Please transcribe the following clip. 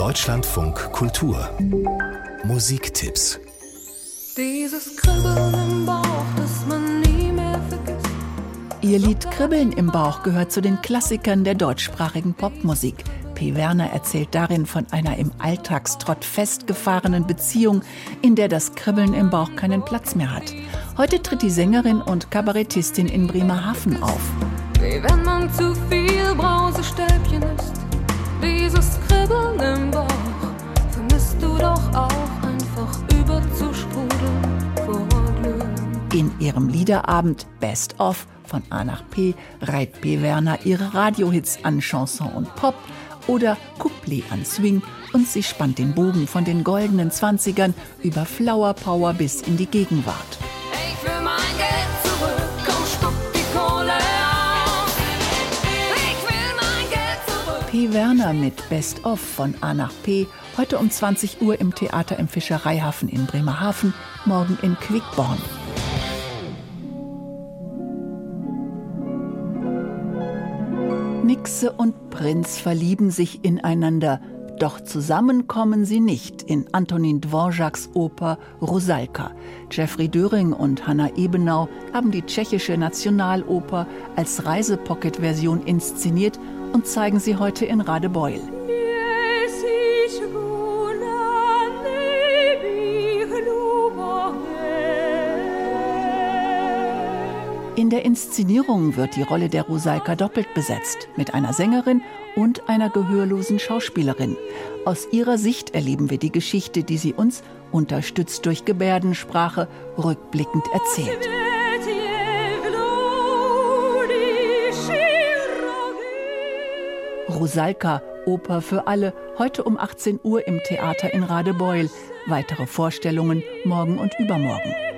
Deutschlandfunk Kultur Musiktipps. Dieses Kribbeln im Bauch, das man nie mehr vergisst. Ihr Lied Kribbeln im Bauch gehört zu den Klassikern der deutschsprachigen Popmusik. P. Werner erzählt darin von einer im Alltagstrott festgefahrenen Beziehung, in der das Kribbeln im Bauch keinen Platz mehr hat. Heute tritt die Sängerin und Kabarettistin in Bremerhaven auf. Wie wenn man zu viel Brausestäbchen isst. Dieses Kribbeln im Bauch vermisst du doch auch, einfach überzusprudeln vor Glück. In ihrem Liederabend Best of von A nach P reiht P. Werner ihre Radiohits an Chanson und Pop oder Couplet an Swing und sie spannt den Bogen von den goldenen 20ern über Flower Power bis in die Gegenwart. Ich will mein Geld zurück, komm spuck die Kohle auf. Ich will mein Geld zurück. P. Werner mit Best of von A nach P, heute um 20 Uhr im Theater im Fischereihafen in Bremerhaven, morgen in Quickborn. Nixe und Prinz verlieben sich ineinander, doch zusammen kommen sie nicht in Antonin Dvořáks Oper Rusalka. Jeffrey Döring und Hanna Ebenau haben die tschechische Nationaloper als Reisepocket-Version inszeniert und zeigen sie heute in Radebeul. In der Inszenierung wird die Rolle der Rusalka doppelt besetzt, mit einer Sängerin und einer gehörlosen Schauspielerin. Aus ihrer Sicht erleben wir die Geschichte, die sie uns, unterstützt durch Gebärdensprache, rückblickend erzählt. Rusalka, Oper für alle, heute um 18 Uhr im Theater in Radebeul. Weitere Vorstellungen morgen und übermorgen.